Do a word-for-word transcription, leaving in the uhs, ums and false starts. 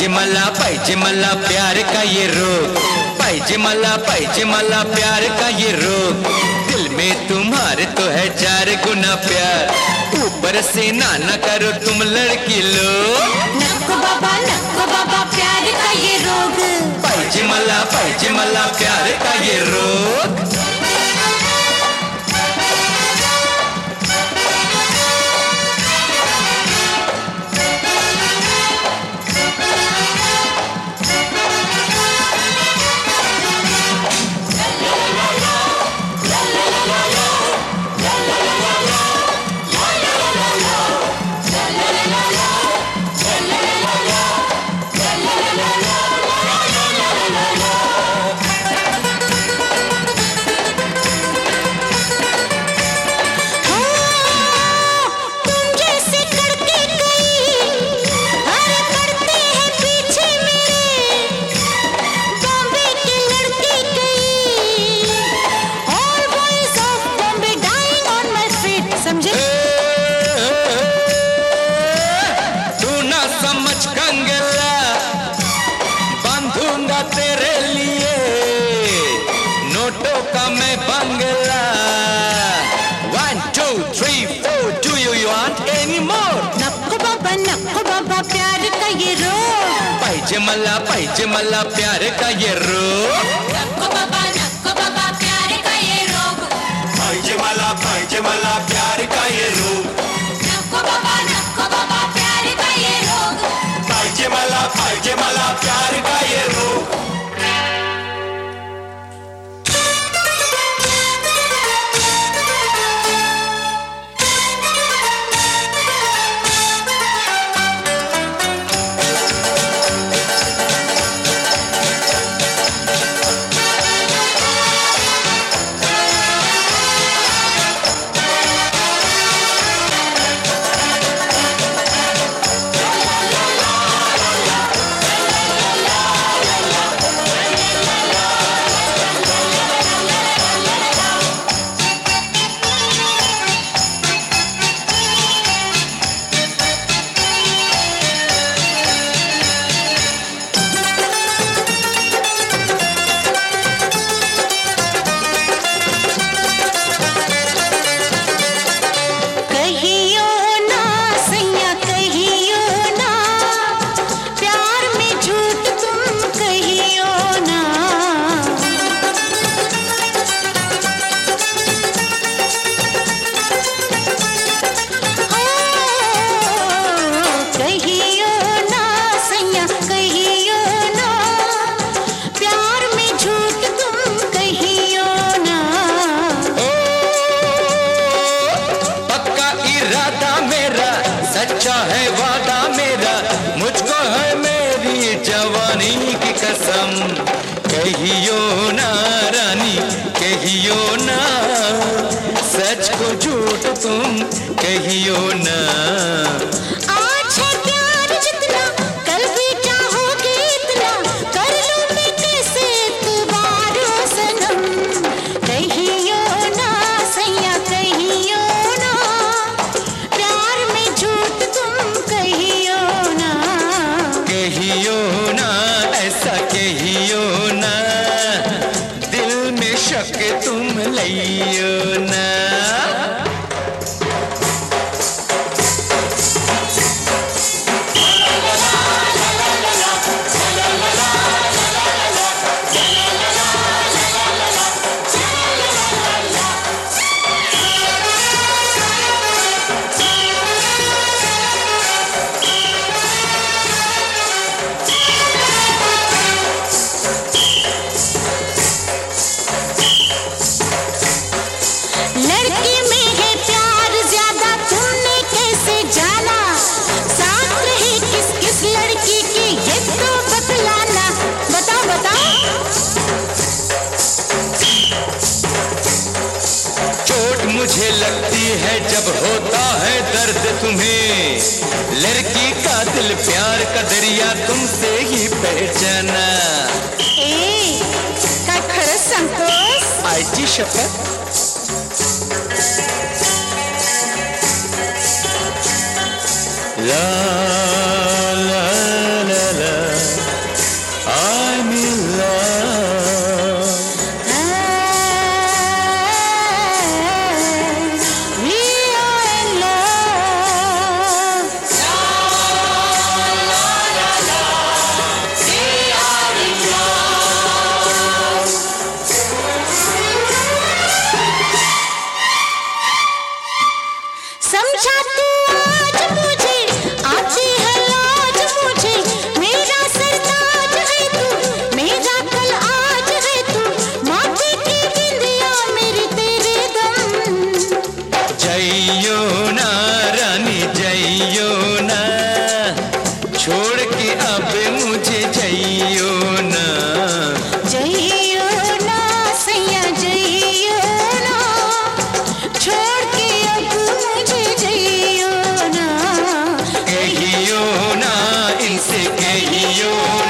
पाहिजे मला पाहिजे मला प्यार का ये रोग, पाहिजे मला पाहिजे मला प्यार का ये रोग। दिल में तुम्हारे तो है चार गुना प्यार, ऊपर से ना ना करो तुम लड़की लोग। नको बाबा नको बाबा प्यार का ये रोग, पाहिजे मला पाहिजे मला प्यार का ये रोग। तेरे लिए नोटों का मैं बंगला, one two three four, do you want any more? नको बाबा नको बाबा प्यार का ये रोग, पाहिजे मला पाहिजे मला प्यार का ये रोग। नको बाबा नको बाबा प्यार का ये रोग, पाहिजे मला पाहिजे मला प्यार का ये रोग। नको बाबा नको बाबा प्यार का ये रोग, पाहिजे मला पाहिजे मला प्यार का ये रोग। सच्चा है वादा मेरा, मुझको है मेरी जवानी की कसम। कहियो ना रानी कहियो ना, सच को झूठ तुम कहियो ना। आज है प्यार जितना कल भी चाहोगे इतना, कर लूं मैं कैसे तुम्हारो सनम। कहियो ना सैया कहियो ना, प्यार में झूठ तुम कहियो ना। कहियो ना ऐसा कहियो ना, दिल में शक तुम लइयो ना। लड़की में है प्यार ज्यादा, तुमने कैसे जाना? साथ रही किस किस लड़की की ये तो बतलाना। बताओ बताओ। चोट मुझे लगती है जब होता है दर्द तुम्हें, लड़की का दिल प्यार का दरिया तुमसे ही पहचाना। ए काय खरंच सांगतोस? आईची शपथ। ला ला ला ला कहियो ना, इनसे कहियो